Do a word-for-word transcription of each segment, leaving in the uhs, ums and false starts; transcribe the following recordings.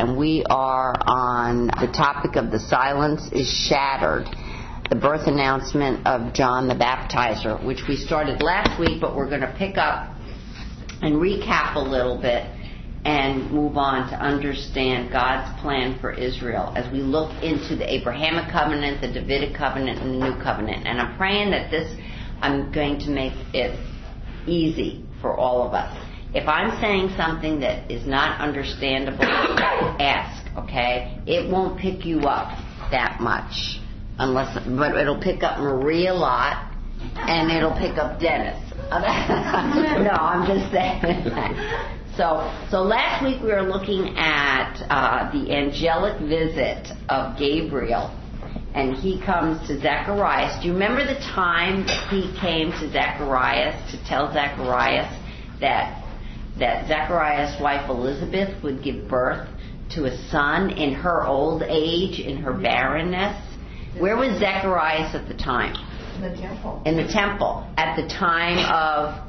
and we are on the topic of the silence is shattered, the birth announcement of John the Baptizer, which we started last week, but we're going to pick up and recap a little bit and move on to understand God's plan for Israel as we look into the Abrahamic covenant, the Davidic covenant, and the new covenant. And I'm praying that this, I'm going to make it easy for all of us. If I'm saying something that is not understandable, ask, okay? It won't pick you up that much, unless, but it'll pick up Marie a lot, and it'll pick up Dennis. No, I'm just saying that. So, so last week we were looking at uh, the angelic visit of Gabriel, and he comes to Zacharias. Do you remember the time that he came to Zacharias to tell Zacharias that that Zacharias' wife Elizabeth would give birth to a son in her old age, in her barrenness? Where was Zacharias at the time? In the temple. In the temple at the time of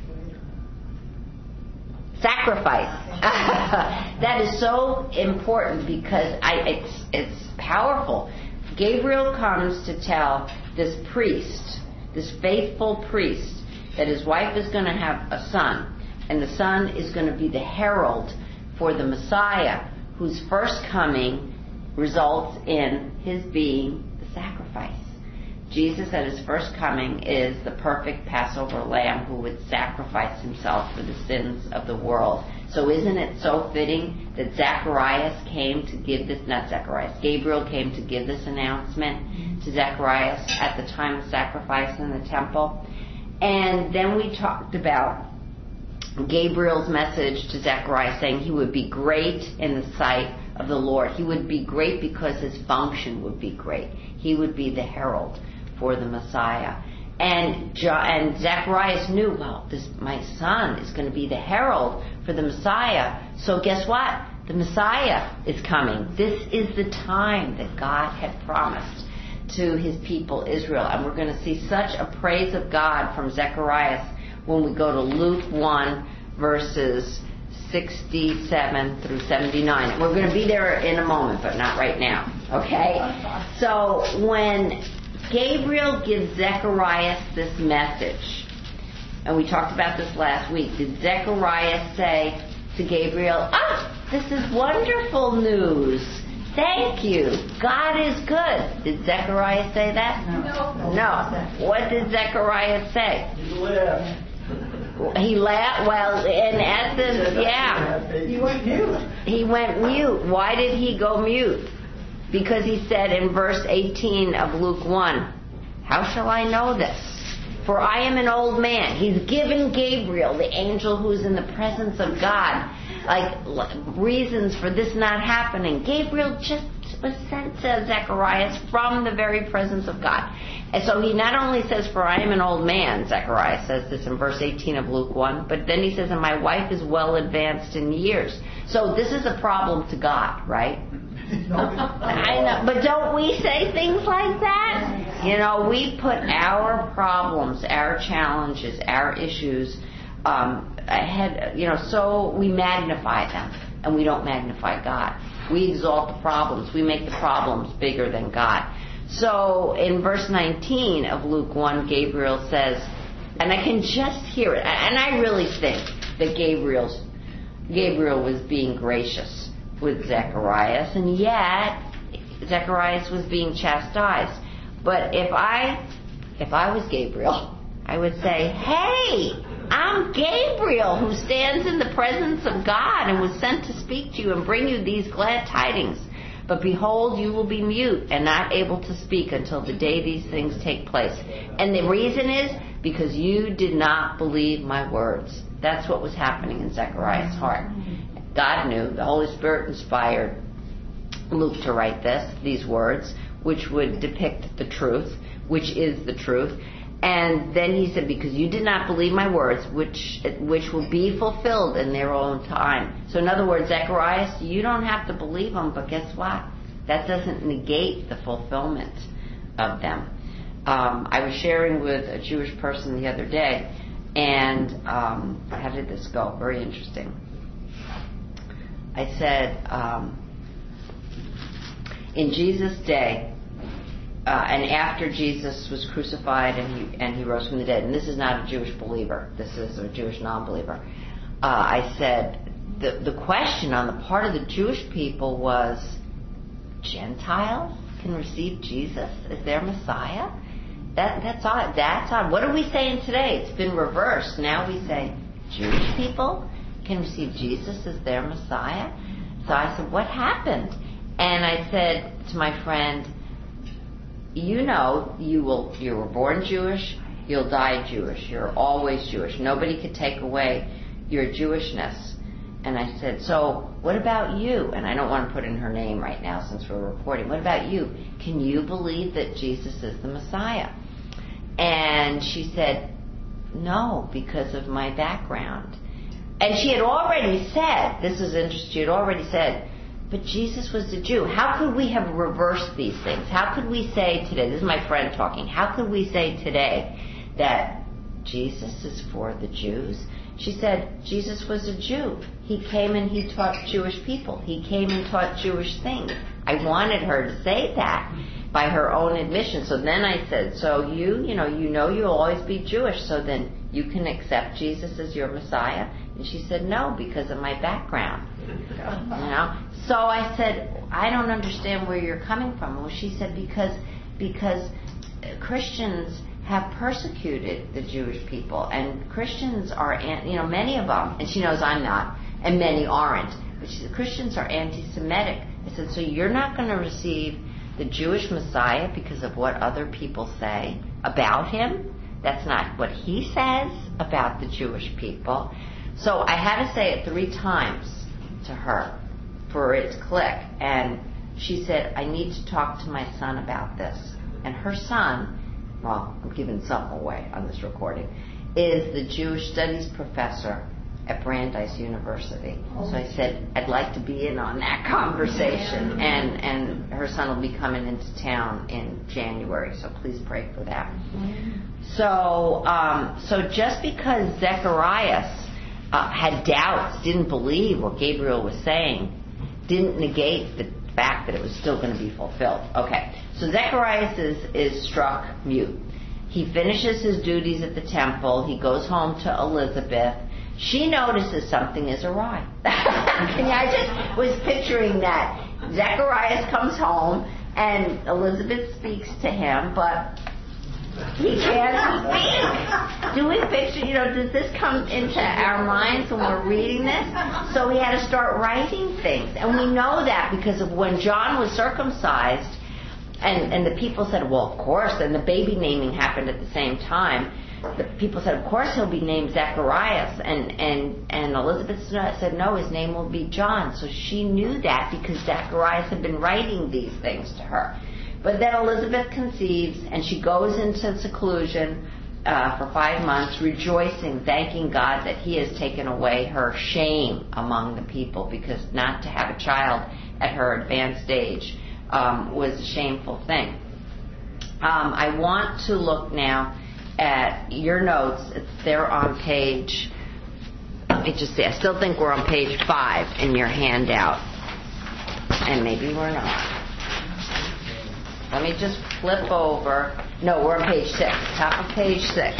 sacrifice. That is so important because I, it's it's powerful. Gabriel comes to tell this priest, this faithful priest, that his wife is going to have a son, and the son is going to be the herald for the Messiah, whose first coming results in his being the sacrifice. Jesus at his first coming is the perfect Passover lamb who would sacrifice himself for the sins of the world. So isn't it so fitting that Zacharias came to give this, not Zacharias, Gabriel came to give this announcement to Zacharias at the time of sacrifice in the temple? And then we talked about Gabriel's message to Zacharias saying he would be great in the sight of the Lord. He would be great because his function would be great. He would be the herald for the Messiah. And John, and Zacharias knew, well, this my son is going to be the herald for the Messiah. So guess what? The Messiah is coming. This is the time that God had promised to his people Israel. And we're going to see such a praise of God from Zacharias when we go to Luke one, verses sixty-seven through seventy-nine. And we're going to be there in a moment, but not right now. Okay? So when Gabriel gives Zacharias this message, and we talked about this last week, did Zacharias say to Gabriel, ah, this is wonderful news. Thank you. God is good. Did Zacharias say that? No. No. What did Zacharias say? He laughed. He laughed. Well, in essence, yeah. He went mute. He went mute. Why did he go mute? Because he said in verse eighteen of Luke one, how shall I know this? For I am an old man. He's given Gabriel, the angel who's in the presence of God, like reasons for this not happening. Gabriel just was sent to Zacharias from the very presence of God. And so he not only says, for I am an old man, Zacharias says this in verse eighteen of Luke one, but then he says, and my wife is well advanced in years. So this is a problem to God, right? I know, but don't we say things like that? You know, we put our problems, our challenges, our issues um, ahead, you know, so we magnify them, and we don't magnify God. We exalt the problems. We make the problems bigger than God. So in verse nineteen of Luke one, Gabriel says, and I can just hear it, and I really think that Gabriel's, Gabriel was being gracious with Zacharias, and yet Zacharias was being chastised. But if I if I was Gabriel, I would say, hey, I'm Gabriel who stands in the presence of God and was sent to speak to you and bring you these glad tidings. But behold, you will be mute and not able to speak until the day these things take place. And the reason is because you did not believe my words. That's what was happening in Zacharias' heart. God knew, the Holy Spirit inspired Luke to write this, these words, which would depict the truth, which is the truth. And then he said, because you did not believe my words, which which will be fulfilled in their own time. So in other words, Zacharias, you don't have to believe them, but guess what? That doesn't negate the fulfillment of them. Um, I was sharing with a Jewish person the other day, and um, how did this go? Very interesting. I said, um, in Jesus' day, uh, and after Jesus was crucified and he and he rose from the dead, and this is not a Jewish believer, this is a Jewish non-believer, uh, I said, the, the question on the part of the Jewish people was, Gentiles can receive Jesus as their Messiah? That, that's odd. That's odd. What are we saying today? It's been reversed. Now we say Jewish people can receive Jesus as their Messiah. So I said, what happened? And I said to my friend, you know, you will. You were born Jewish. You'll die Jewish. You're always Jewish. Nobody could take away your Jewishness. And I said, so what about you? And I don't want to put in her name right now since we're recording. What about you? Can you believe that Jesus is the Messiah? And she said, no, because of my background. And she had already said, this is interesting, she had already said, but Jesus was a Jew. How could we have reversed these things? How could we say today, this is my friend talking, how could we say today that Jesus is for the Jews? She said, Jesus was a Jew. He came and he taught Jewish people. He came and taught Jewish things. I wanted her to say that by her own admission. So then I said, so you, you know, you know you'll always be Jewish, so then you can accept Jesus as your Messiah? And she said, no, because of my background. You know? So I said, I don't understand where you're coming from. Well, she said, because because Christians have persecuted the Jewish people, and Christians are, you know, many of them, and she knows I'm not, and many aren't, but she said, Christians are anti-Semitic. I said, so you're not going to receive the Jewish Messiah because of what other people say about him? That's not what he says about the Jewish people. So I had to say it three times to her for it to click. And she said, I need to talk to my son about this. And her son, well, I'm giving something away on this recording, is the Jewish Studies professor at Brandeis University. So I said, I'd like to be in on that conversation. And, and her son will be coming into town in January, so please pray for that. So, um, so just because Zacharias uh, had doubts, didn't believe what Gabriel was saying, didn't negate the fact that it was still going to be fulfilled. Okay, so Zacharias is, is struck mute. He finishes his duties at the temple. He goes home to Elizabeth. She notices something is awry. I just was picturing that. Zacharias comes home and Elizabeth speaks to him, but he can't speak. Do we picture, you know, does this come into our minds when we're reading this? So he had to start writing things. And we know that because of when John was circumcised, and, and the people said, well, of course, and the baby naming happened at the same time. The people said, of course he'll be named Zacharias. And, and, and Elizabeth said, no, his name will be John. So she knew that because Zacharias had been writing these things to her. But then Elizabeth conceives, and she goes into seclusion uh, for five months, rejoicing, thanking God that he has taken away her shame among the people, because not to have a child at her advanced age um, was a shameful thing. Um, I want to look now at your notes. It's there on page, let me just see, I still think we're on page five in your handout, and maybe we're not. Let me just flip over. No, we're on page six, top of page six.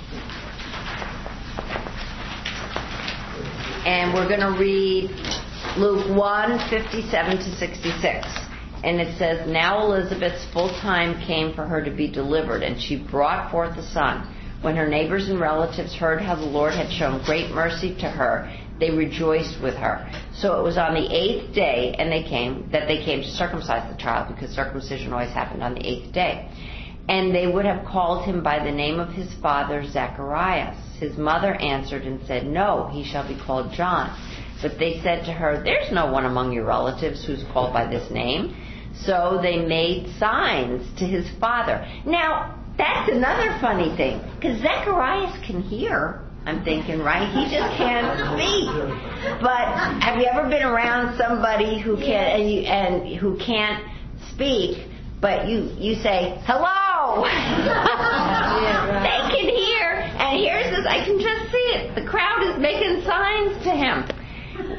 And we're going to read Luke one, fifty-seven to sixty-six. And it says, now Elizabeth's full time came for her to be delivered, and she brought forth a son. When her neighbors and relatives heard how the Lord had shown great mercy to her, they rejoiced with her. So it was on the eighth day and they came that they came to circumcise the child, because circumcision always happened on the eighth day. And they would have called him by the name of his father, Zacharias. His mother answered and said, no, he shall be called John. But they said to her, there's no one among your relatives who's called by this name. So they made signs to his father. Now, that's another funny thing, because Zacharias can hear, I'm thinking, right? He just can't speak. But have you ever been around somebody who can and, you, and who can't speak, but you, you say, hello? They can hear, and here's this, I can just see it. The crowd is making signs to him.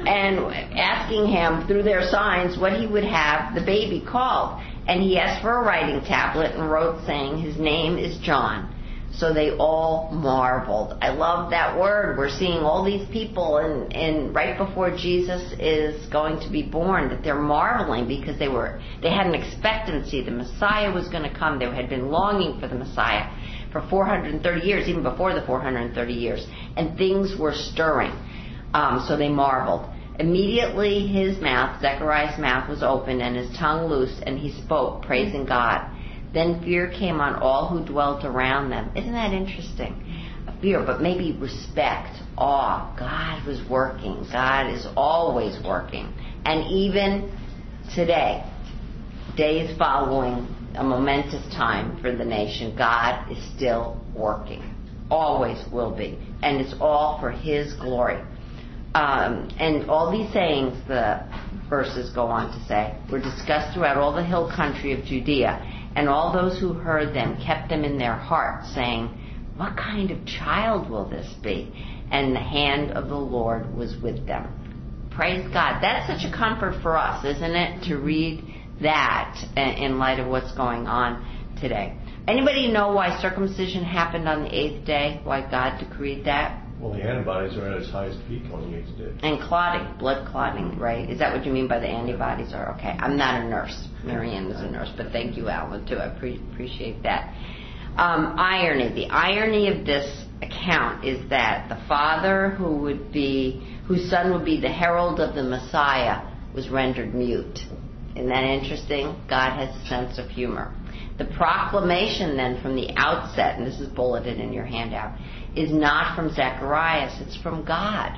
and asking him through their signs what he would have the baby called. And he asked for a writing tablet and wrote saying, his name is John. So they all marveled. I love that word. We're seeing all these people and, and right before Jesus is going to be born, that they're marveling because they were they had an expectancy. The Messiah was going to come. They had been longing for the Messiah for four hundred thirty years, even before the four hundred thirty years. And things were stirring. Um, so they marveled. Immediately his mouth, Zechariah's mouth, was opened and his tongue loosed, and he spoke, praising God. Then fear came on all who dwelt around them. Isn't that interesting? Fear, but maybe respect, awe. God was working. God is always working. And even today, days following a momentous time for the nation, God is still working. Always will be. And it's all for His glory. Um, and all these sayings, the verses go on to say, were discussed throughout all the hill country of Judea, and all those who heard them kept them in their hearts, saying, what kind of child will this be? And the hand of the Lord was with them. Praise God. That's such a comfort for us, isn't it, to read that in light of what's going on today. Anybody know why circumcision happened on the eighth day? Why God decreed that? Well, the antibodies are at its highest peak on the eighth day. And clotting, blood clotting, right? Is that what you mean by the antibodies are? Okay, I'm not a nurse. Marianne is a nurse, but thank you, Alan, too. I pre- appreciate that. Um, irony. The irony of this account is that the father who would be, whose son would be the herald of the Messiah, was rendered mute. Isn't that interesting? God has a sense of humor. The proclamation then from the outset, and this is bulleted in your handout, is not from Zacharias, it's from God.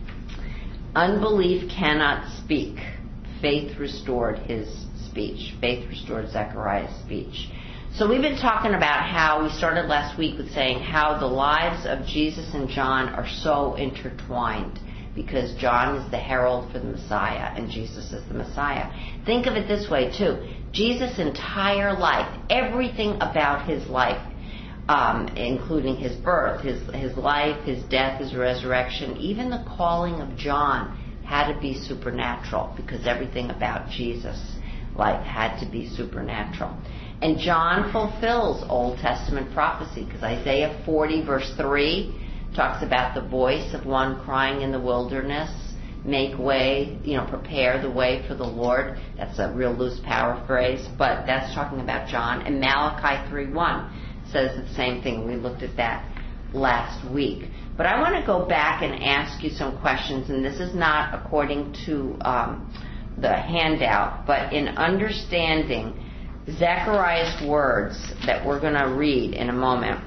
Unbelief cannot speak. Faith restored his speech. Faith restored Zechariah's speech. So we've been talking about how, we started last week with saying how the lives of Jesus and John are so intertwined, because John is the herald for the Messiah and Jesus is the Messiah. Think of it this way too. Jesus' entire life, everything about his life, um, including his birth, his his life, his death, his resurrection, even the calling of John had to be supernatural, because everything about Jesus' life had to be supernatural. And John fulfills Old Testament prophecy, because Isaiah forty verse three talks about the voice of one crying in the wilderness, make way, you know, prepare the way for the Lord. That's a real loose paraphrase, but that's talking about John. And Malachi three one says the same thing. We looked at that last week. But I want to go back and ask you some questions, and this is not according to um, the handout, but in understanding Zechariah's words that we're going to read in a moment.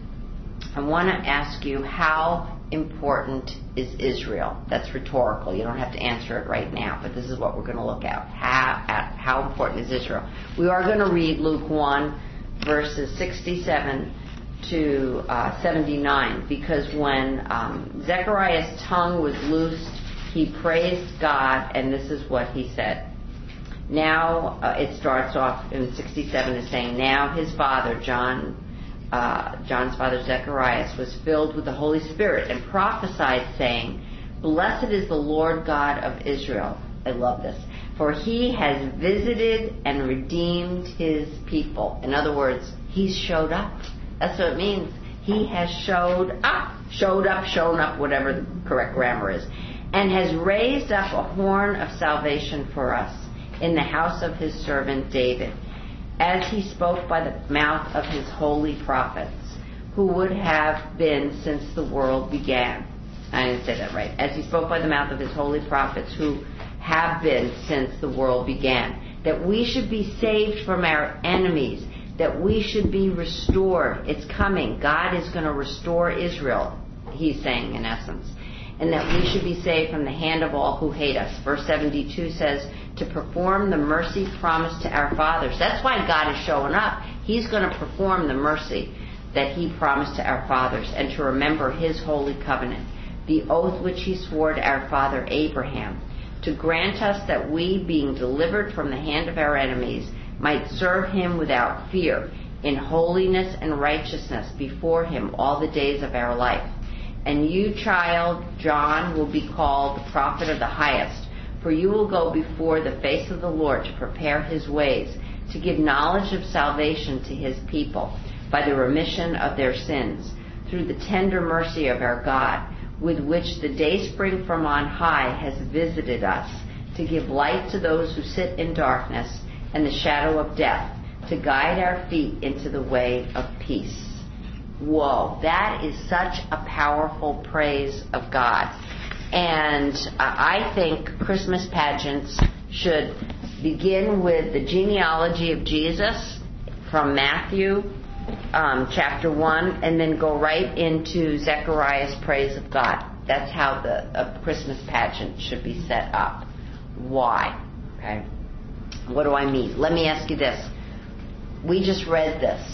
I want to ask you, how important is Israel? That's rhetorical. You don't have to answer it right now, but this is what we're going to look at. How, at how important is Israel? We are going to read Luke one, verses sixty-seven to uh, seventy-nine, because when um, Zechariah's tongue was loosed, he praised God, and this is what he said. Now, uh, it starts off in sixty-seven as saying, now his father, John, uh, John's father Zacharias, was filled with the Holy Spirit and prophesied, saying, blessed is the Lord God of Israel. I love this. For he has visited and redeemed his people. In other words, he's showed up. That's what it means. He has showed up. Showed up, shown up, whatever the correct grammar is. And has raised up a horn of salvation for us in the house of his servant David, as he spoke by the mouth of his holy prophets, who would have been since the world began. I didn't say that right. As he spoke by the mouth of his holy prophets, who have been since the world began, that we should be saved from our enemies, that we should be restored. It's coming. God is going to restore Israel, he's saying in essence. And that we should be saved from the hand of all who hate us. Verse seventy-two says, to perform the mercy promised to our fathers. That's why God is showing up. He's going to perform the mercy that he promised to our fathers, and to remember his holy covenant, the oath which he swore to our father Abraham, to grant us that we, being delivered from the hand of our enemies, might serve him without fear, in holiness and righteousness before him all the days of our life. And you, child, John, will be called the prophet of the highest, for you will go before the face of the Lord to prepare his ways, to give knowledge of salvation to his people by the remission of their sins, through the tender mercy of our God, with which the dayspring from on high has visited us, to give light to those who sit in darkness and the shadow of death, to guide our feet into the way of peace. Whoa, that is such a powerful praise of God. And uh, I think Christmas pageants should begin with the genealogy of Jesus from Matthew um, chapter one, and then go right into Zechariah's praise of God. That's how the a Christmas pageant should be set up. Why? Okay. What do I mean? Let me ask you this. We just read this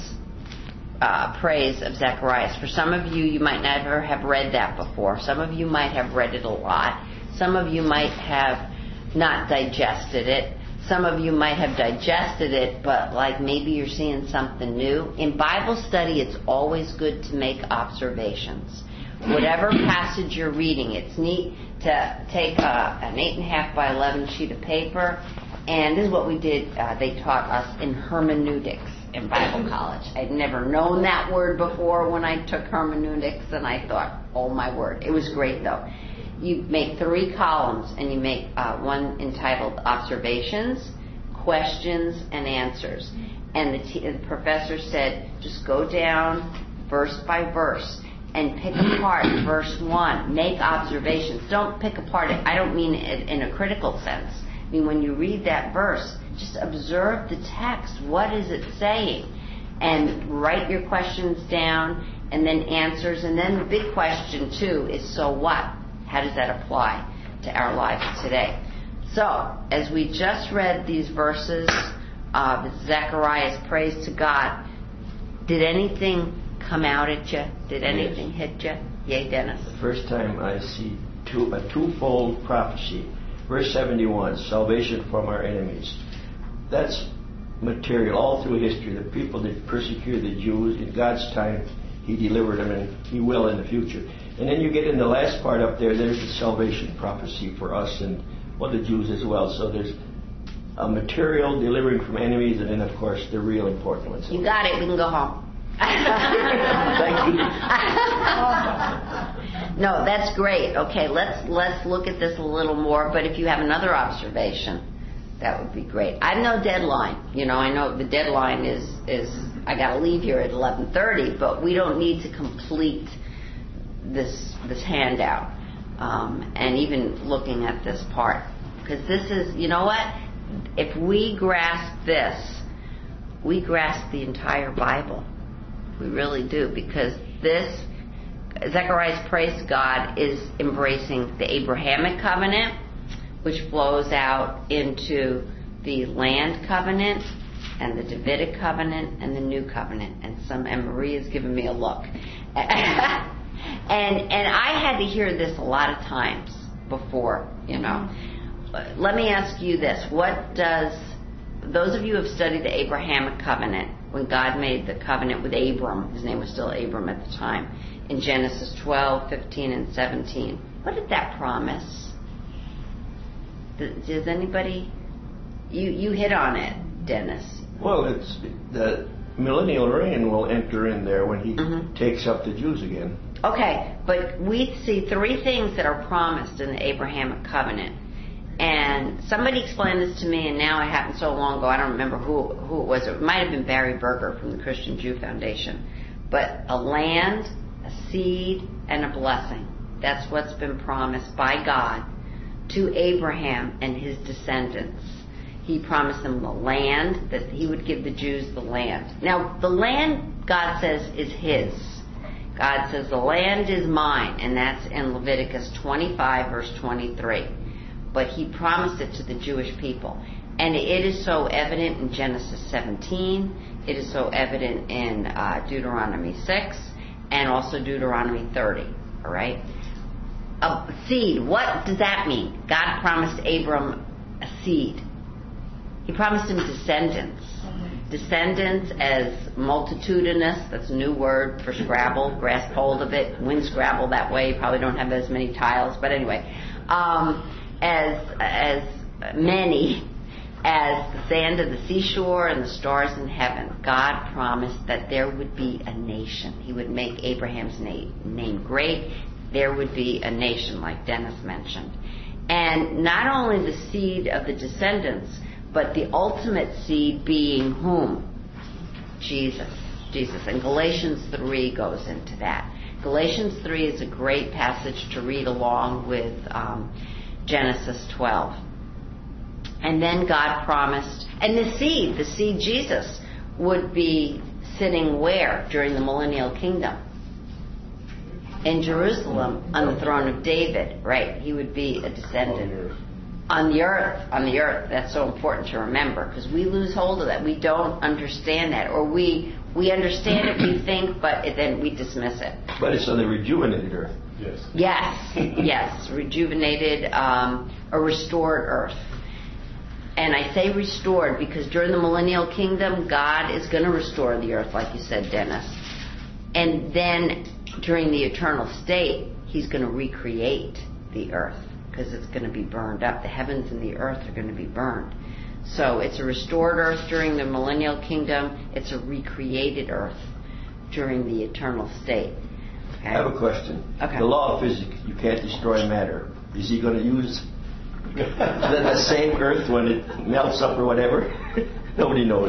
uh, praise of Zacharias. For some of you, you might never have read that before. Some of you might have read it a lot. Some of you might have not digested it. Some of you might have digested it, but like maybe you're seeing something new. In Bible study, it's always good to make observations. Whatever passage you're reading, it's neat to take a, an eight and a half by eleven sheet of paper, and this is what we did. Uh, they taught us in hermeneutics in Bible college. I'd never known that word before when I took hermeneutics, and I thought, oh my word, it was great though. You make three columns, and you make uh, one entitled Observations, Questions, and Answers. And the, t- the professor said, just go down verse by verse and pick apart verse one. Make observations. Don't pick apart it. I don't mean it in a critical sense. I mean, when you read that verse, just observe the text. What is it saying? And write your questions down, and then answers. And then the big question, too, is so what? How does that apply to our lives today? So, as we just read these verses of Zechariah's praise to God, did anything come out at you? Did anything yes. hit you? Yay, Dennis. The first time I see two, a twofold prophecy. Verse seventy-one, salvation from our enemies. That's material all through history. The people that persecuted the Jews, in God's time, he delivered them, and he will in the future. And then you get in the last part up there, there's the salvation prophecy for us and, well, the Jews as well. So there's a material delivering from enemies, and then, of course, the real important ones. You got it. We can go home. Thank you. No, that's great. Okay, let's let's look at this a little more. But if you have another observation, that would be great. I have no deadline. You know, I know the deadline is is I got to leave here at eleven thirty, but we don't need to complete this this handout. Um, and even looking at this part, because this is, you know what? If we grasp this, we grasp the entire Bible. We really do, because this, Zechariah's praise to God, is embracing the Abrahamic covenant, which flows out into the land covenant and the Davidic covenant and the new covenant. And some, and Marie has given me a look. and and I had to hear this a lot of times before, you know. Let me ask you this: what does, those of you who have studied the Abrahamic covenant, when God made the covenant with Abram, his name was still Abram at the time, in Genesis twelve, fifteen, and seventeen, what did that promise? Does anybody, you, you hit on it, Dennis. Well, it's the millennial reign will enter in there when he mm-hmm. takes up the Jews again. Okay, but we see three things that are promised in the Abrahamic covenant. And somebody explained this to me, and now it happened so long ago, I don't remember who who it was. It might have been Barry Berger from the Christian Jew Foundation. But a land, a seed, and a blessing. That's what's been promised by God to Abraham and his descendants. He promised them the land, that he would give the Jews the land. Now, the land, God says, is his. God says, the land is mine, and that's in Leviticus twenty-five, verse twenty-three. But he promised it to the Jewish people. And it is so evident in Genesis seventeen. It is so evident in uh, Deuteronomy six, and also Deuteronomy thirty. All right? A seed. What does that mean? God promised Abram a seed. He promised him descendants. descendants as multitudinous. That's a new word for Scrabble. Grasp hold of it. Win Scrabble that way. You probably don't have as many tiles, but anyway, um, as as many as the sand of the seashore and the stars in heaven. God promised that there would be a nation. He would make Abraham's name, name great. There would be a nation, like Dennis mentioned. And not only the seed of the descendants, but the ultimate seed being whom? Jesus. Jesus. And Galatians three goes into that. Galatians three is a great passage to read along with um, Genesis twelve. And then God promised, and the seed, the seed Jesus, would be sitting where during the millennial kingdom? In Jerusalem, on the throne of David, right? He would be a descendant. On the earth, on the earth. That's so important to remember, because we lose hold of that. We don't understand that, or we we understand it, we think, but it, then we dismiss it. But it's on the rejuvenated earth. Yes. Yes, yes, rejuvenated, um, a restored earth. And I say restored because during the millennial kingdom, God is going to restore the earth, like you said, Dennis. And then during the eternal state, He's going to recreate the earth, because it's going to be burned up. The heavens and the earth are going to be burned. So it's a restored earth during the millennial kingdom. It's a recreated earth during the eternal state. Okay? I have a question. Okay. The law of physics, you can't destroy matter. Is He going to use the, the same earth when it melts up or whatever? Nobody knows.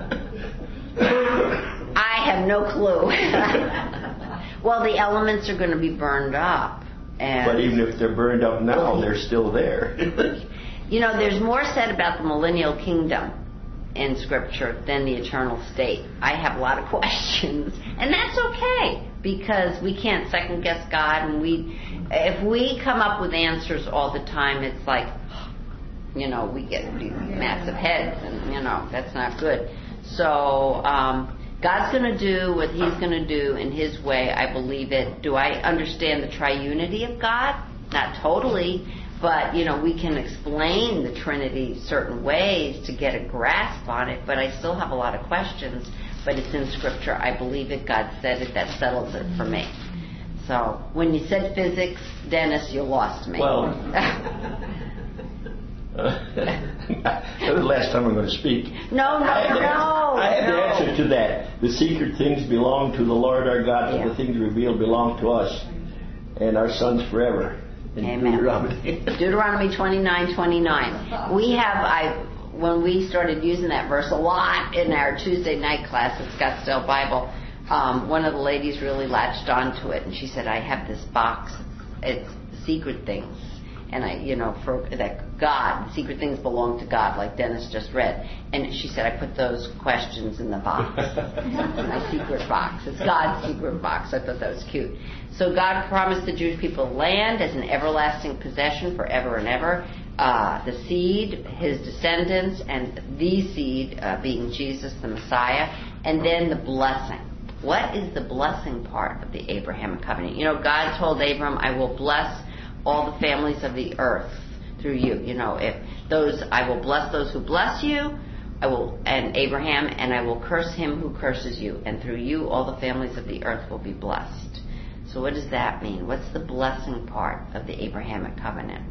I have no clue. Well, the elements are going to be burned up. And but even if they're burned up now, they're still there. You know, there's more said about the millennial kingdom in Scripture than the eternal state. I have a lot of questions, and that's okay, because we can't second guess God, and we, if we come up with answers all the time, it's like, you know, we get these massive heads, and you know, that's not good. So um, God's going to do what He's going to do in His way. I believe it. Do I understand the triunity of God? Not totally. But, you know, we can explain the Trinity certain ways to get a grasp on it, but I still have a lot of questions. But it's in Scripture. I believe it. God said it. That settles it for me. So, when you said physics, Dennis, you lost me. Well, that's the last time I'm going to speak. No, no, I have, no. the, I have no. the answer to that. The secret things belong to the Lord our God, Yeah. and the things revealed belong to us and our sons forever. In Amen. Deuteronomy. Deuteronomy twenty-nine twenty-nine. We have, I when we started using that verse a lot in our Tuesday night class at Scottsdale Bible, um, one of the ladies really latched onto it, and she said, I have this box. It's secret things. And I, you know, for that God, secret things belong to God, like Dennis just read. And she said, I put those questions in the box, my secret box. It's God's secret box. I thought that was cute. So God promised the Jewish people land as an everlasting possession forever and ever. Uh, the seed, His descendants, and the seed uh, being Jesus, the Messiah, and then the blessing. What is the blessing part of the Abrahamic covenant? You know, God told Abram, I will bless all the families of the earth through you. You know, if those, I will bless those who bless you, I will, and Abraham, and I will curse him who curses you, and through you all the families of the earth will be blessed. So what does that mean? What's the blessing part of the Abrahamic covenant?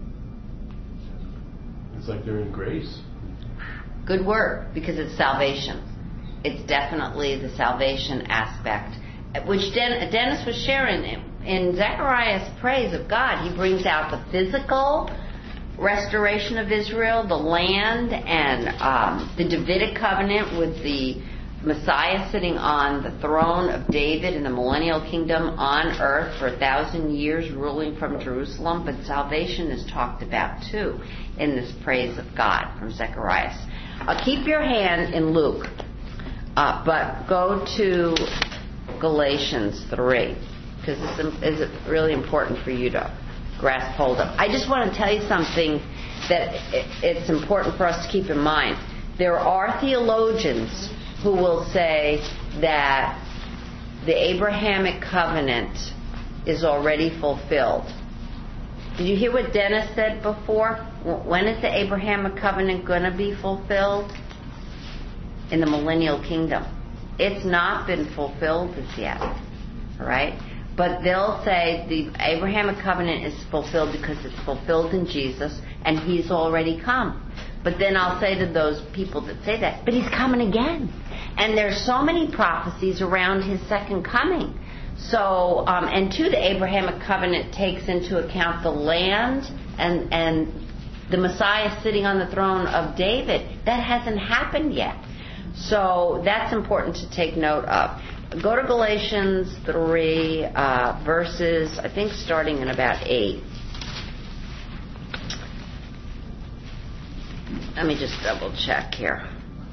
It's like they're in grace. Good word, because it's salvation. It's definitely the salvation aspect, which Den- Dennis was sharing. In Zechariah's praise of God, he brings out the physical restoration of Israel, the land, and um, the Davidic covenant with the Messiah sitting on the throne of David in the millennial kingdom on earth for a thousand years, ruling from Jerusalem. But salvation is talked about too in this praise of God from Zechariah. Uh, keep your hand in Luke, uh, but go to Galatians three, because this is really important for you to grasp hold of. I just want to tell you something that it's important for us to keep in mind. There are theologians who will say that the Abrahamic covenant is already fulfilled. Did you hear what Dennis said before? When is the Abrahamic covenant going to be fulfilled? in the millennial kingdom. It's not been fulfilled as yet, all right? But they'll say the Abrahamic covenant is fulfilled because it's fulfilled in Jesus and he's already come. But then I'll say to those people that say that, but he's coming again. And there's so many prophecies around his second coming. So, um, and two, the Abrahamic covenant takes into account the land and, and the Messiah sitting on the throne of David. That hasn't happened yet. So that's important to take note of. Go to Galatians three, uh, verses, I think starting in about eight. Let me just double check here.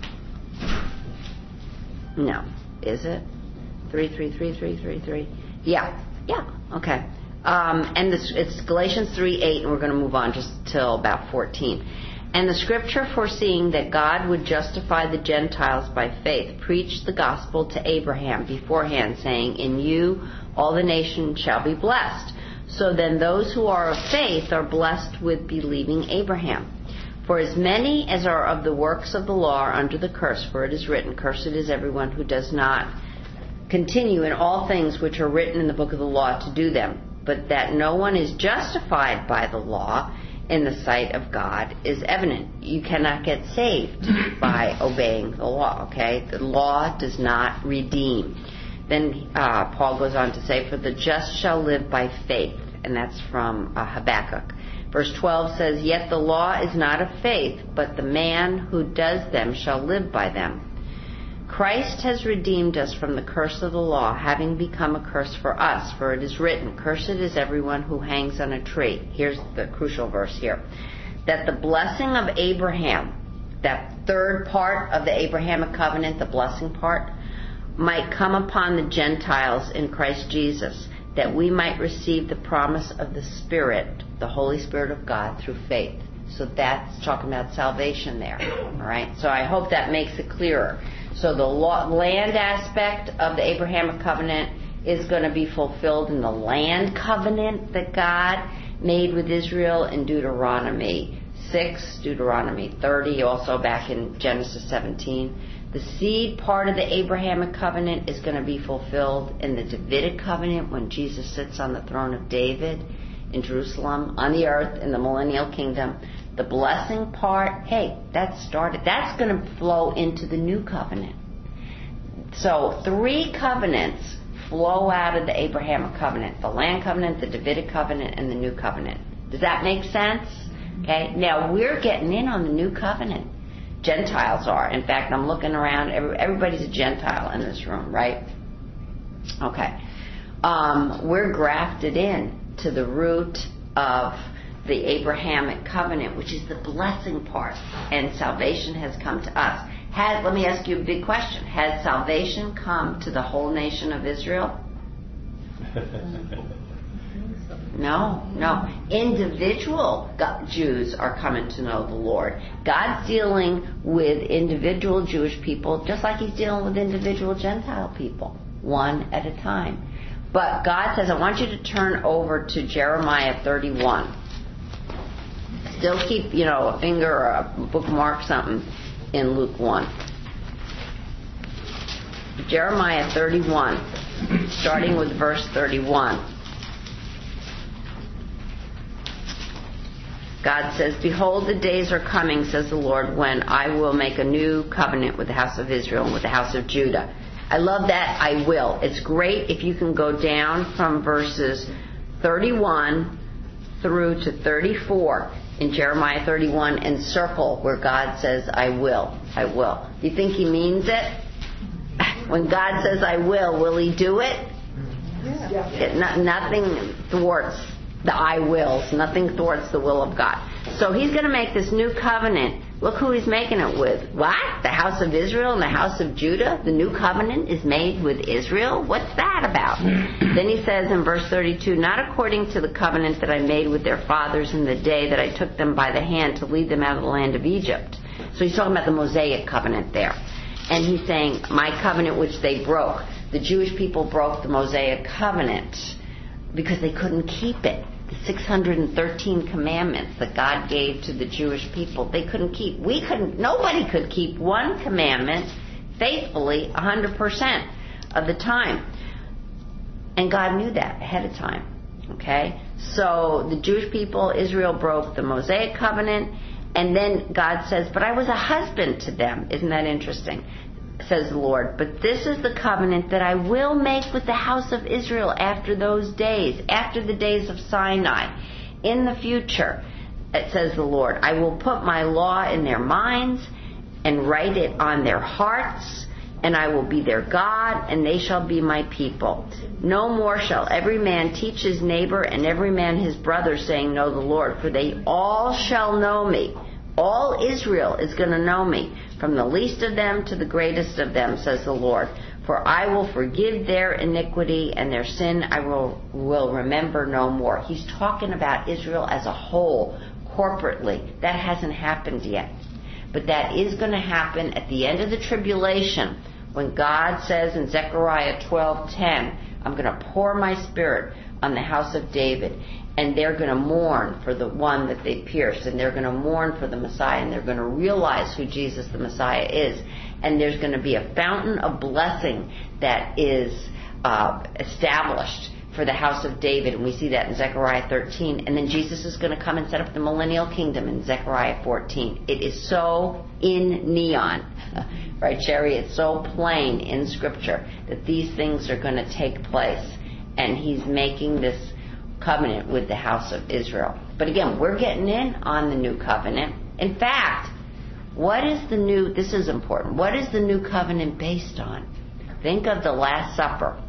No. Is it? three, three, three, three, three, three. Yeah. Yeah. Okay. Um, and this, it's Galatians three, eight, and we're going to move on just till about fourteen. And the scripture foreseeing that God would justify the Gentiles by faith preached the gospel to Abraham beforehand, saying, in you all the nations shall be blessed. So then those who are of faith are blessed with believing Abraham. For as many as are of the works of the law are under the curse, for it is written, cursed is everyone who does not continue in all things which are written in the book of the law to do them. But that no one is justified by the law in the sight of God is evident. You cannot get saved by obeying the law, okay? The law does not redeem. Then uh, Paul goes on to say, for the just shall live by faith. And that's from uh, Habakkuk. Verse twelve says, yet the law is not of faith, but the man who does them shall live by them. Christ has redeemed us from the curse of the law, having become a curse for us. For it is written, cursed is everyone who hangs on a tree. Here's the crucial verse here. That the blessing of Abraham, that third part of the Abrahamic covenant, the blessing part, might come upon the Gentiles in Christ Jesus, that we might receive the promise of the Spirit, the Holy Spirit of God, through faith. So that's talking about salvation there. All right? So I hope that makes it clearer. So the law, land aspect of the Abrahamic covenant is going to be fulfilled in the land covenant that God made with Israel in Deuteronomy six, Deuteronomy thirty, also back in Genesis seventeen. The seed part of the Abrahamic covenant is going to be fulfilled in the Davidic covenant when Jesus sits on the throne of David in Jerusalem, on the earth, in the millennial kingdom. The blessing part, hey, that started. That's going to flow into the new covenant. So three covenants flow out of the Abrahamic covenant. The land covenant, the Davidic covenant, and the new covenant. Does that make sense? Okay. Now we're getting in on the new covenant. Gentiles are. In fact, I'm looking around. Everybody's a Gentile in this room, right? Okay. Um, we're grafted in to the root of the Abrahamic covenant, which is the blessing part, and salvation has come to us. Has, let me ask you a big question. Has salvation come to the whole nation of Israel? No, no. Individual Jews are coming to know the Lord. God's dealing with individual Jewish people just like He's dealing with individual Gentile people, one at a time. But God says, I want you to turn over to Jeremiah thirty-one. Still keep, you know, a finger or a bookmark, something in Luke one. Jeremiah thirty-one, starting with verse thirty-one. God says, behold, the days are coming, says the Lord, when I will make a new covenant with the house of Israel and with the house of Judah. I love that, I will. It's great if you can go down from verses thirty-one through to thirty-four in Jeremiah thirty-one and circle where God says, I will, I will. Do you think He means it? When God says, I will, will He do it? Yeah. It no, nothing thwarts the I wills. Nothing thwarts the will of God. So He's going to make this new covenant. Look who He's making it with. What? The house of Israel and the house of Judah? The new covenant is made with Israel? What's that about? Then He says in verse thirty-two, not according to the covenant that I made with their fathers in the day that I took them by the hand to lead them out of the land of Egypt. So He's talking about the Mosaic covenant there. And He's saying, my covenant which they broke. The Jewish people broke the Mosaic covenant because they couldn't keep it. The six hundred thirteen commandments that God gave to the Jewish people, they couldn't keep. We couldn't, nobody could keep one commandment faithfully one hundred percent of the time. And God knew that ahead of time. Okay? So the Jewish people, Israel, broke the Mosaic covenant, and then God says, but I was a husband to them. Isn't that interesting? Says the Lord. But this is the covenant that I will make with the house of Israel after those days, after the days of Sinai. In the future, it says the Lord, I will put my law in their minds and write it on their hearts, and I will be their God, and they shall be my people. No more shall every man teach his neighbor and every man his brother, saying, know the Lord, for they all shall know me. All Israel is going to know me, from the least of them to the greatest of them, says the Lord. For I will forgive their iniquity, and their sin I will, will remember no more. He's talking about Israel as a whole, corporately. That hasn't happened yet. But that is going to happen at the end of the tribulation, when God says in Zechariah twelve ten, I'm going to pour my spirit on the house of David, and they're going to mourn for the one that they pierced, and they're going to mourn for the Messiah, and they're going to realize who Jesus the Messiah is. And there's going to be a fountain of blessing that is uh, established for the house of David, and we see that in Zechariah thirteen. And then Jesus is going to come and set up the millennial kingdom in Zechariah fourteen. It is so in neon, right, Sherry? It's so plain in Scripture that these things are going to take place, and He's making this covenant with the house of Israel. But again, we're getting in on the new covenant. In fact, what is the new, this is important, what is the new covenant based on? Think of the Last Supper.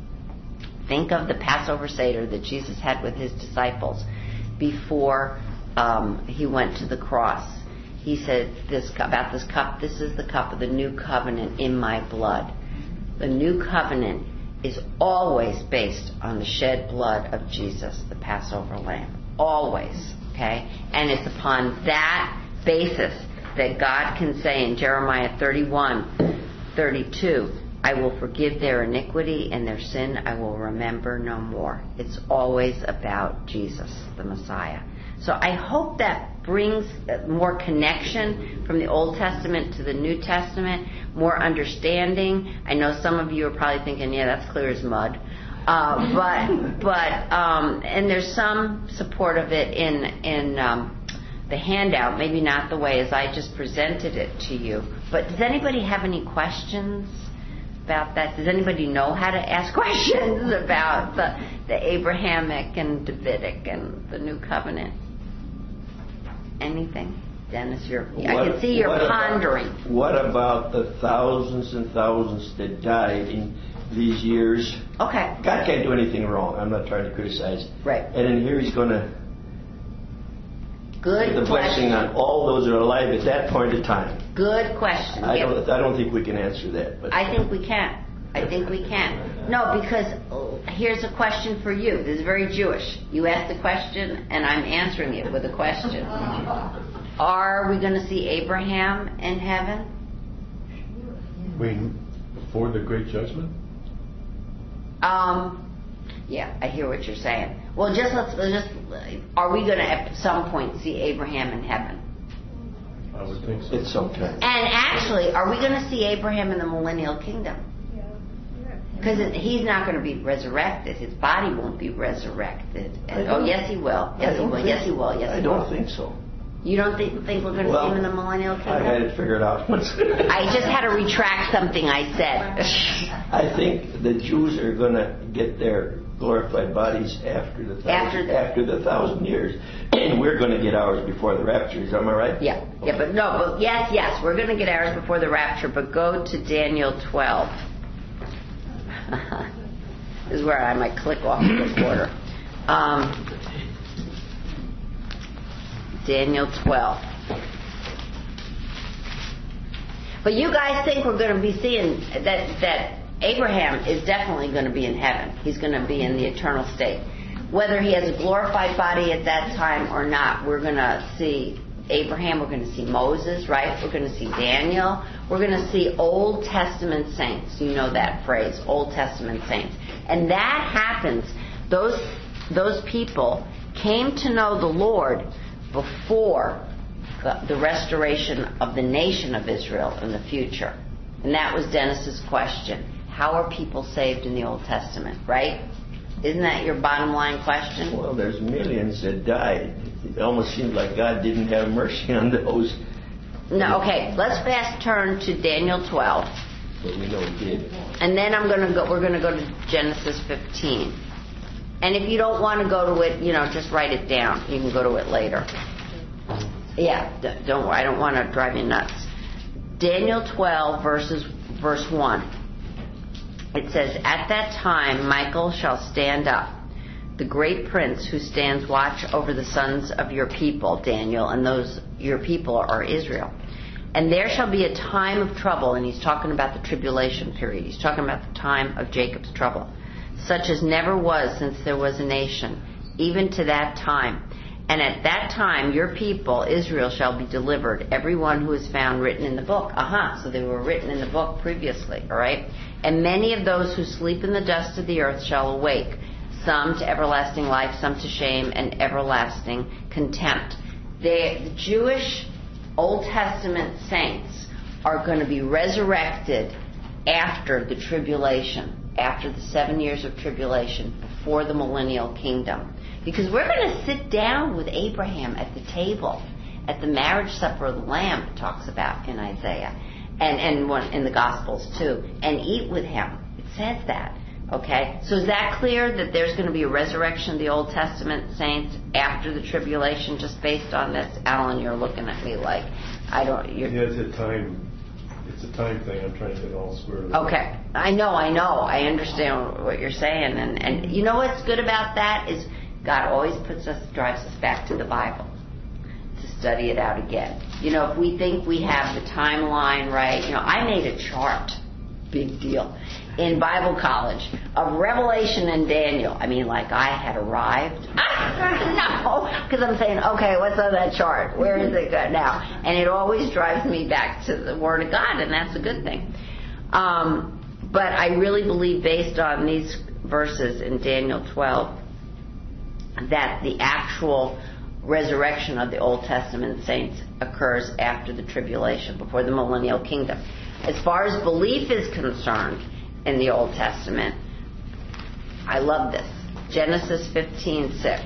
Think of the Passover Seder that Jesus had with His disciples before um, He went to the cross. He said this about this cup, this is the cup of the new covenant in my blood. The new covenant is always based on the shed blood of Jesus, the Passover lamb. Always. Okay? And it's upon that basis that God can say in Jeremiah thirty-one thirty-two, I will forgive their iniquity, and their sin I will remember no more. It's always about Jesus, the Messiah. So I hope that brings more connection from the Old Testament to the New Testament, more understanding. I know some of you are probably thinking, yeah, that's clear as mud. Uh, but, but, um, and there's some support of it in, in, um, the handout, maybe not the way as I just presented it to you. But does anybody have any questions about that? Does anybody know how to ask questions about the, the Abrahamic and Davidic and the New Covenant? Anything? Dennis, you're, what, I can see you're what pondering. About, what about the thousands and thousands that died in these years? Okay. God can't do anything wrong. I'm not trying to criticize. Right. And then here He's going to Good the blessing on all those that are alive at that point in time. Good question. I yeah. don't. I don't think we can answer that. But I think we can. I think we can. No, because oh, here's a question for you. This is very Jewish. You asked the question, and I'm answering it with a question. Are we going to see Abraham in heaven? Wait, before the great judgment? Um. Yeah, I hear what you're saying. Well, just let's just. Are we going to at some point see Abraham in heaven? I would think so. It's sometime. And actually, are we going to see Abraham in the millennial kingdom? Because he's not going to be resurrected. His body won't be resurrected. And, oh, yes, he will. Yes, he will. Yes, he will. Yes, he will. I don't think so. You don't think, think we're going to well, see him in the millennial kingdom? I had it figured out. I just had to retract something I said. I think the Jews are going to get their glorified bodies after the thousand, after, the, after the thousand years, and we're going to get ours before the rapture. Am I right? Yeah, okay. yeah, but no, but yes, yes, we're going to get ours before the rapture. But go to Daniel twelve. This is where I might click off the order. Um, Daniel twelve. But you guys think we're going to be seeing that that. Abraham is definitely going to be in heaven. He's going to be in the eternal state. Whether he has a glorified body at that time or not, we're going to see Abraham, we're going to see Moses, right? We're going to see Daniel. We're going to see Old Testament saints. You know that phrase, Old Testament saints. And that happens, those, those people came to know the Lord before the, the restoration of the nation of Israel in the future. And that was Dennis's question. How are people saved in the Old Testament, right? Isn't that your bottom line question? Well, there's millions that died. It almost seems like God didn't have mercy on those. No, okay. Let's fast turn to Daniel twelve. But we know He did. And then I'm going to go. We're going to go to Genesis fifteen. And if you don't want to go to it, you know, just write it down. You can go to it later. Yeah, don't. I don't want to drive you nuts. Daniel twelve, verses verse one. It says, "At that time Michael shall stand up, the great prince who stands watch over the sons of your people, Daniel, and those your people are Israel. And there shall be a time of trouble," and he's talking about the tribulation period. He's talking about the time of Jacob's trouble, "such as never was since there was a nation, even to that time. And at that time your people, Israel, shall be delivered, every one who is found written in the book." Aha, so they were written in the book previously, all right? "And many of those who sleep in the dust of the earth shall awake, some to everlasting life, some to shame and everlasting contempt." The, the Jewish Old Testament saints are going to be resurrected after the tribulation, after the seven years of tribulation, before the millennial kingdom. Because we're going to sit down with Abraham at the table, at the marriage supper of the Lamb, it talks about in Isaiah, and, and one, in the Gospels too, and eat with him. It says that. Okay? So is that clear that there's going to be a resurrection of the Old Testament saints after the tribulation, just based on this? Alan, you're looking at me like, I don't... You're, Yeah, it's a time, it's a time thing. I'm trying to get it all squared away. Okay. I know, I know. I understand what you're saying. And, and you know what's good about that is God always puts us, drives us back to the Bible to study it out again. You know, if we think we have the timeline right, you know, I made a chart, big deal, in Bible college of Revelation and Daniel. I mean, like I had arrived. No, because I'm saying, okay, what's on that chart? Where is it good now? And it always drives me back to the Word of God, and that's a good thing. Um, but I really believe, based on these verses in Daniel twelve, that the actual resurrection of the Old Testament saints occurs after the tribulation, before the millennial kingdom. As far as belief is concerned in the Old Testament, I love this. Genesis fifteen six.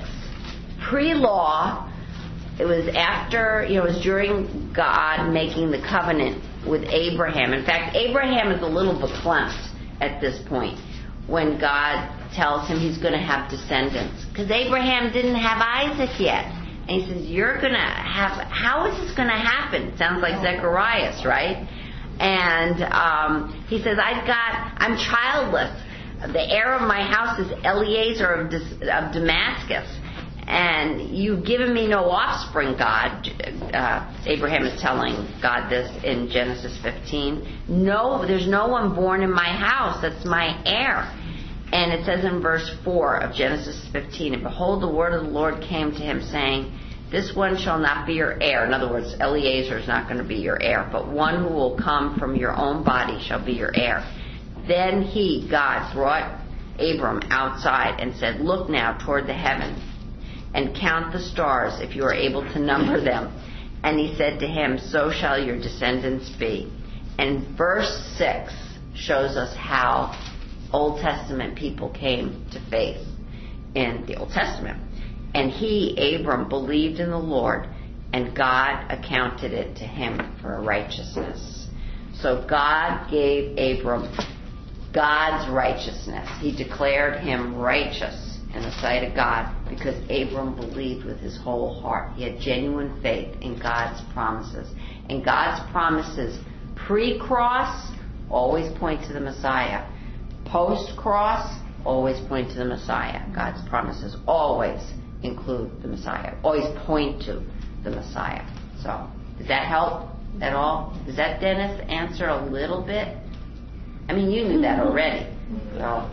Pre-law, it was after, you know, it was during God making the covenant with Abraham. In fact, Abraham is a little beklempt at this point when God tells him he's going to have descendants. Because Abraham didn't have Isaac yet. And he says, you're going to have, how is this going to happen? Sounds like Zechariah, right? And um, he says, I've got, I'm childless. The heir of my house is Eliezer of, of Damascus. And you've given me no offspring, God. Uh, Abraham is telling God this in Genesis fifteen. No, there's no one born in my house that's my heir. And it says in verse four of Genesis fifteen, and behold, the word of the Lord came to him, saying, this one shall not be your heir. In other words, Eliezer is not going to be your heir, but one who will come from your own body shall be your heir. Then he, God, brought Abram outside and said, look now toward the heavens and count the stars, if you are able to number them. And he said to him, so shall your descendants be. And verse six shows us how Old Testament people came to faith in the Old Testament. And he, Abram, believed in the Lord, and God accounted it to him for righteousness. So God gave Abram God's righteousness. He declared him righteous in the sight of God because Abram believed with his whole heart. He had genuine faith in God's promises. And God's promises pre-cross always point to the Messiah. Post-cross always point to the Messiah. God's promises always include the Messiah, always point to the Messiah. So, does that help at all? Does that, Dennis, answer a little bit? I mean, you knew that already. So.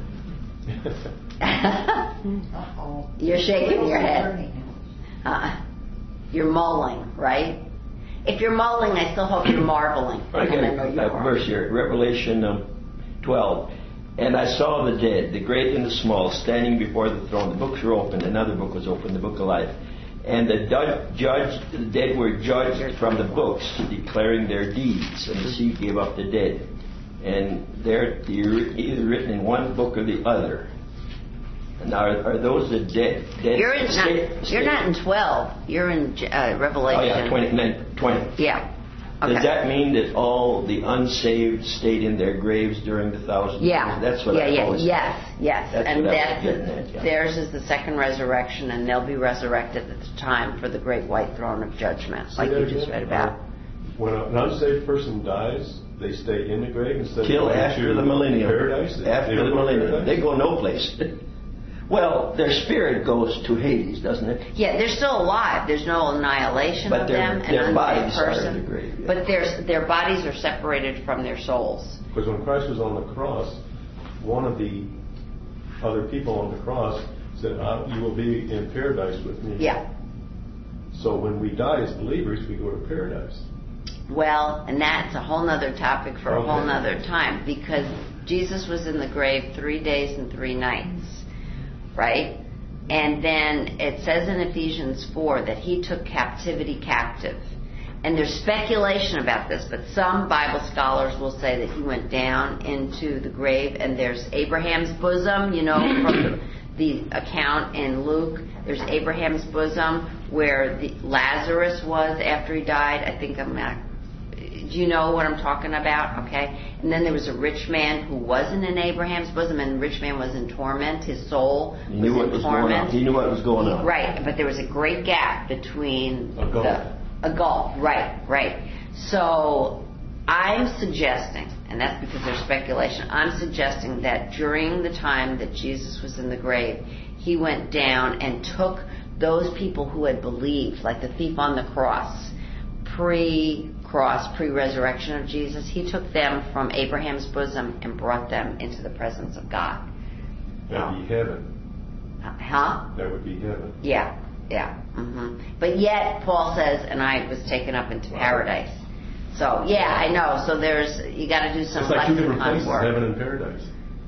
You're shaking your head. Uh, you're mulling, right? If you're mulling, I still hope you're marveling. I got a verse here, Revelation um, twelve. And I saw the dead, the great and the small, standing before the throne. The books were opened. Another book was opened, the book of life. And the du- judge, the dead were judged from the books, declaring their deeds, and the sea gave up the dead. And they're either written in one book or the other. And are, are those the dead? dead You're in state, not, state? you're not in twelve. You're in uh, Revelation. Oh yeah, twenty. twenty. Yeah. Okay. Does that mean that all the unsaved stayed in their graves during the thousand Yeah. years? That's what yeah, I yeah, always yes, yes. That's and what I was that's getting at, yeah. theirs is the second resurrection, and they'll be resurrected at the time for the great white throne of judgment, Say like that you just again? read about. Uh, When an unsaved person dies, they stay in the grave instead Till of going after to the millennium. paradise? They- After they the don't go to millennium. paradise? They go no place. Well, their spirit goes to Hades, doesn't it? Yeah, they're still alive. There's no annihilation But of their- them. their an bodies unsaved are in person. the grave, yeah. But their their bodies are separated from their souls. Because when Christ was on the cross, one of the other people on the cross said, uh, you will be in paradise with me. Yeah. So when we die as believers, we go to paradise. Well, and that's a whole nother topic for a Okay. whole nother time, because Jesus was in the grave three days and three nights, right? And then it says in Ephesians four that he took captivity captive. And there's speculation about this, but some Bible scholars will say that he went down into the grave, and there's Abraham's bosom, you know, from the, the account in Luke. There's Abraham's bosom where the Lazarus was after he died. I think I'm not. Do you know what I'm talking about? Okay. And then there was a rich man who wasn't in Abraham's bosom, and the rich man was in torment. His soul He knew was what in was going on. torment. He knew what was going on. Right, but there was a great gap between A gulf. the a gulf. Right, right. So I'm suggesting, and that's because there's speculation. I'm suggesting that during the time that Jesus was in the grave, he went down and took those people who had believed, like the thief on the cross, pre-cross, pre-resurrection of Jesus. He took them from Abraham's bosom and brought them into the presence of God. That would be heaven. Huh? That would be heaven. Yeah, yeah. hmm But yet, Paul says, and I was taken up into paradise. So, yeah, I know. So there's, you got to do some It's like two different lexicon places, work. heaven and paradise.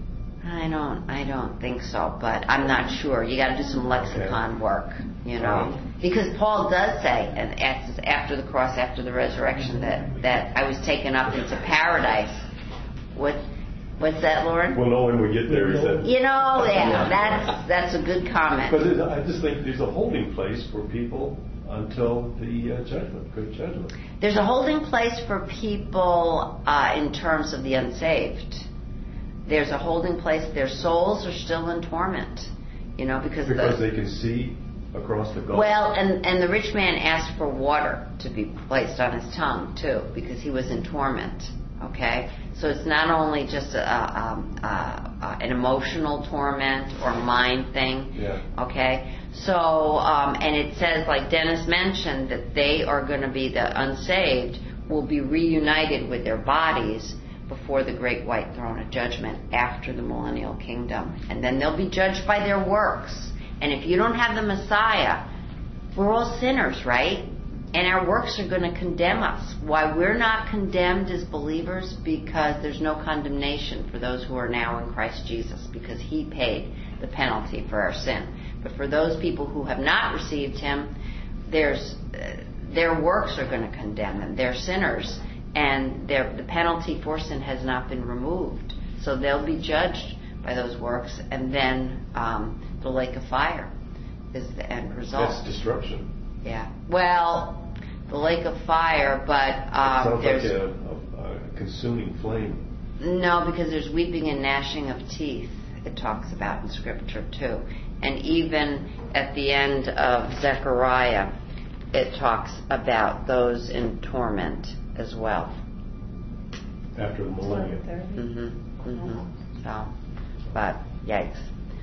I don't, I don't think so, but I'm not sure. You got to do some lexicon work, you know, because Paul does say, and after, after the cross, after the resurrection, that that I was taken up into paradise. What, what's that, Lauren? We'll know when we get there. He said. You know, yeah, that's that's a good comment. But I just think there's a holding place for people until the uh, judgment, great judgment. There's a holding place for people uh, in terms of the unsaved. There's a holding place. Their souls are still in torment, you know, because Because the, they can see across the gulf. well, and and the rich man asked for water to be placed on his tongue too, because he was in torment. Okay, so it's not only just a, um, uh, uh, an emotional torment or mind thing. Yeah. Okay, so um, and it says, like Dennis mentioned, that they are going to be the unsaved will be reunited with their bodies before the great white throne of judgment after the millennial kingdom, and then they'll be judged by their works. And if you don't have the Messiah, we're all sinners, right? And our works are going to condemn us. Why we're not condemned as believers? Because there's no condemnation for those who are now in Christ Jesus, because he paid the penalty for our sin. But for those people who have not received him, there's uh, their works are going to condemn them. They're sinners, and their, the penalty for sin has not been removed. So they'll be judged by those works, and then um, the lake of fire is the end result. That's destruction. Yeah. Well, the lake of fire, but um, Sounds there's like a, a, a consuming flame. no, because there's weeping and gnashing of teeth. It talks about in Scripture too, and even at the end of Zechariah, it talks about those in torment as well. After the millennium. Mm-hmm. Mm-hmm. So, but yikes.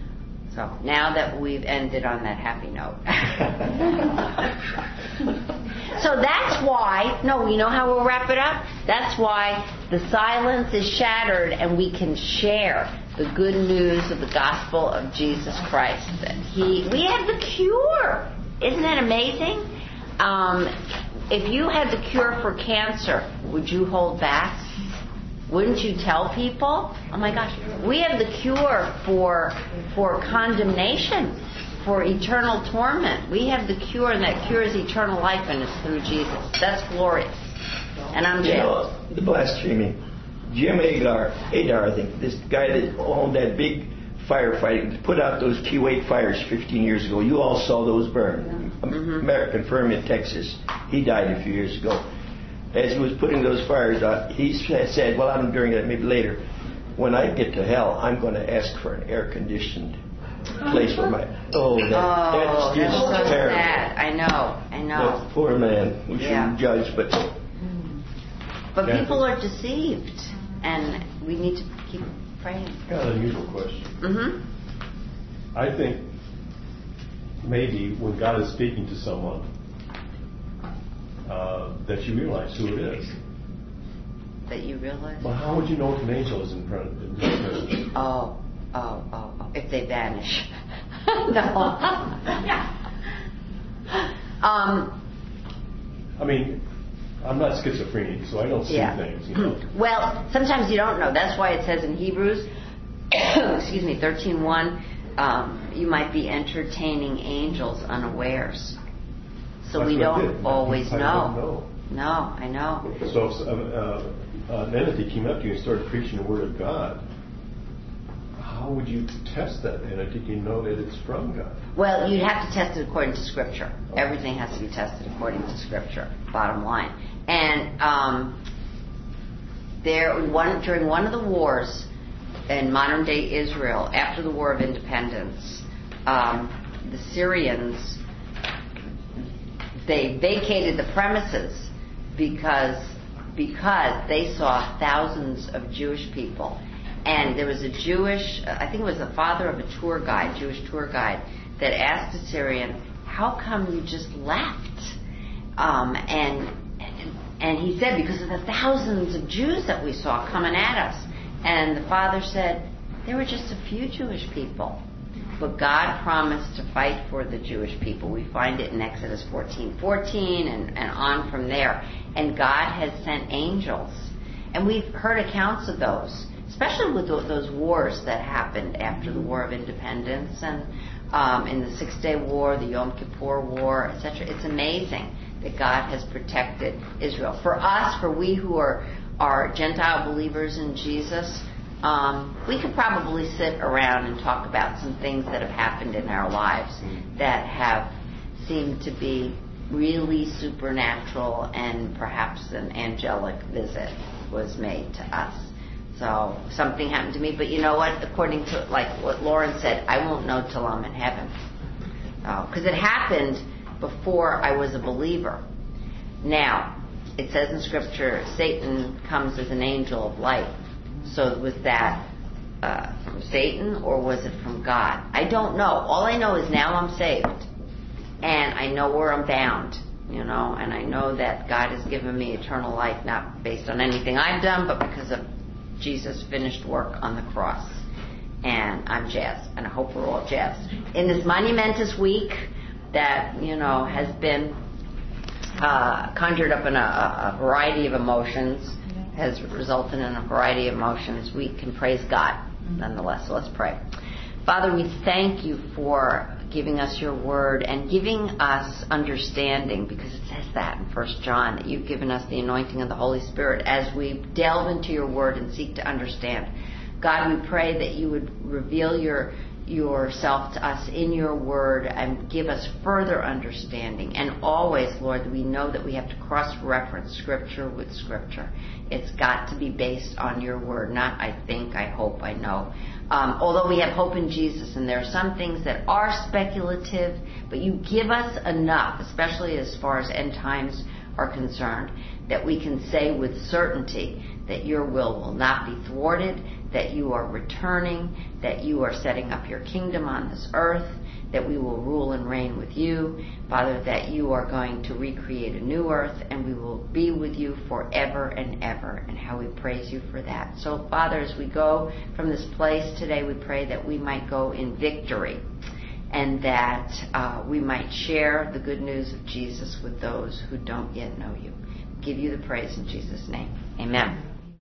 So now that we've ended on that happy note. So that's why, no, you know how we'll wrap it up? That's why the silence is shattered and we can share the good news of the gospel of Jesus Christ. That he, we have the cure. Isn't that amazing? Um, if you had the cure for cancer, would you hold back? Wouldn't you tell people? Oh my gosh, we have the cure for for condemnation. for eternal torment. We have the cure, and that cure is eternal life, and it's through Jesus. That's glorious. And I'm You jailed. know, the blasphemy. Jim Agar, Adar, I think, this guy that owned that big firefighting, put out those Kuwait fires fifteen years ago. You all saw those burn. Mm-hmm. American firm in Texas. He died a few years ago. As he was putting those fires out, he said, well, I'm doing that maybe later. When I get to hell, I'm going to ask for an air-conditioned place for my... Oh, that, Oh, that's just that's so terrible. sad. I know, I know. That poor man. We Yeah. shouldn't judge, but... But Yeah. people are deceived, and we need to keep praying. Got an unusual question. Mm-hmm. I think maybe when God is speaking to someone, uh, that you realize who it is. That you realize? Well, how would you know if an angel is in front of in this person? Oh, oh, oh, oh. If they vanish. No. um, I mean, I'm not schizophrenic, so I don't see Yeah. things. You know? well, sometimes you don't know. That's why it says in Hebrews, excuse me, thirteen one, um, you might be entertaining angels unawares. So That's we what I don't did. always I know. don't know. No, I know. So if uh, uh, an entity came up to you and started preaching the Word of God, how would you test that entity to know that it's from God? Well, you'd have to test it according to Scripture. Everything has to be tested according to Scripture, bottom line. And um, there, one during one of the wars in modern-day Israel, after the War of Independence, um, the Syrians, they vacated the premises because because they saw thousands of Jewish people. And there was a Jewish, I think it was the father of a tour guide, Jewish tour guide, that asked a Syrian, how come you just left? Um, and and he said, because of the thousands of Jews that we saw coming at us. And the father said, there were just a few Jewish people. But God promised to fight for the Jewish people. We find it in Exodus fourteen fourteen and, and on from there. And God has sent angels. And we've heard accounts of those, especially with those wars that happened after the War of Independence and um, in the Six-Day War, the Yom Kippur War, et cetera. It's amazing that God has protected Israel. For us, for we who are, are Gentile believers in Jesus, um, we could probably sit around and talk about some things that have happened in our lives that have seemed to be really supernatural, and perhaps an angelic visit was made to us. So something happened to me, but you know what? According to like what Lauren said, I won't know till I'm in heaven, because it happened before I was a believer. Now, it says in Scripture, Satan comes as an angel of light. So was that uh, from Satan or was it from God? I don't know. All I know is now I'm saved, and I know where I'm bound. You know, and I know that God has given me eternal life, not based on anything I've done, but because of Jesus' finished work on the cross. And I'm jazzed, and I hope we're all jazzed. In this monumentous week that, you know, has been uh, conjured up in a, a variety of emotions, has resulted in a variety of emotions, we can praise God nonetheless. So let's pray. Father, we thank you for giving us your word and giving us understanding, because it says that in First John, that you've given us the anointing of the Holy Spirit as we delve into your word and seek to understand. God, we pray that you would reveal your yourself to us in your word and give us further understanding. And always, Lord, we know that we have to cross-reference Scripture with Scripture. It's got to be based on your word, not I think, I hope, I know. Um, although we have hope in Jesus, and there are some things that are speculative, but you give us enough, especially as far as end times are concerned, that we can say with certainty that your will will not be thwarted, that you are returning, that you are setting up your kingdom on this earth, that we will rule and reign with you, Father, that you are going to recreate a new earth, and we will be with you forever and ever, and how we praise you for that. So, Father, as we go from this place today, we pray that we might go in victory, and that uh, we might share the good news of Jesus with those who don't yet know you. Give you the praise in Jesus' name. Amen.